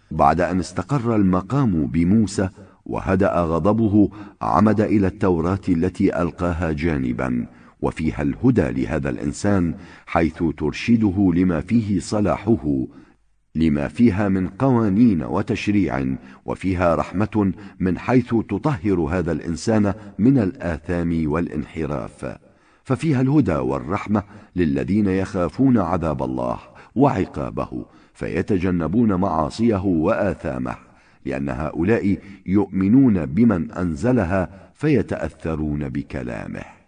بعد أن استقر المقام بموسى وهدأ غضبه عمد إلى التوراة التي ألقاها جانبا، وفيها الهدى لهذا الإنسان، حيث ترشده لما فيه صلاحه، لما فيها من قوانين وتشريع، وفيها رحمة من حيث تطهر هذا الإنسان من الآثام والانحراف. ففيها الهدى والرحمة للذين يخافون عذاب الله وعقابه فيتجنبون معاصيه وآثامه، لأن هؤلاء يؤمنون بمن أنزلها فيتأثرون بكلامه.